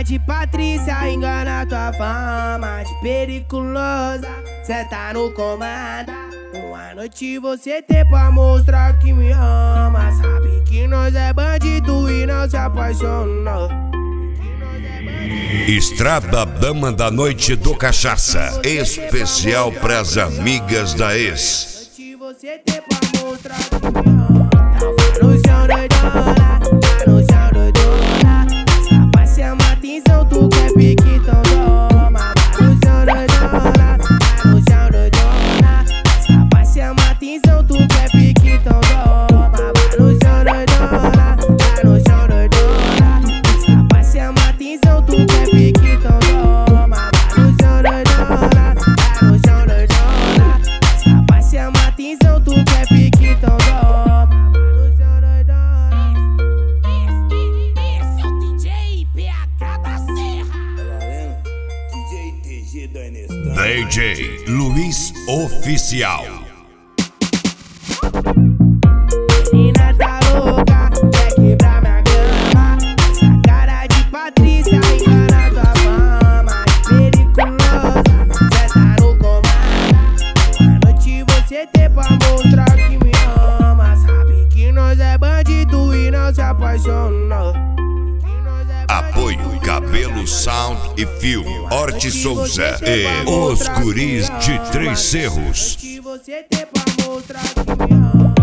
de Patrícia engana tua fama de periculosa. Cê tá no comando. Uma noite você tem pra mostrar que me ama. Sabe que nós é bandido e não se apaixona. Estrada Dama da Noite do Cachaça, especial pras amigas da ex. Você tem pra mostrar que me ama. Tava no chão doidona, tá no chão doidona. Essa paz chama atenção, tu quer pique, então toma. Tá no chão doidona, tá no chão doidona. Essa paz chama atenção, tu quer pique, então toma. Tá no chão doidona, tá no chão doidona. Essa paz chama atenção, tu quer pique, então toma. Tá no chão doidona, tá no chão doidona. Essa paz chama atenção, tu quer pique, então toma. No chão doidona. Esse é o DJ PH da Serra. DJ TG da Enestar. DJ Luiz Oficial. Menina tá louca, quer quebrar minha cama. Essa cara de Patrícia engana tua fama de periculosa. Cê tá no comando. Uma noite você tem pra mostrar que me ama. Sabe que nós é bandido e não se apaixona. Apoio Cabelo Sound e Film, Horti Souza e Os Guris de Três Cerros. Você tem pra mostrar que me ama.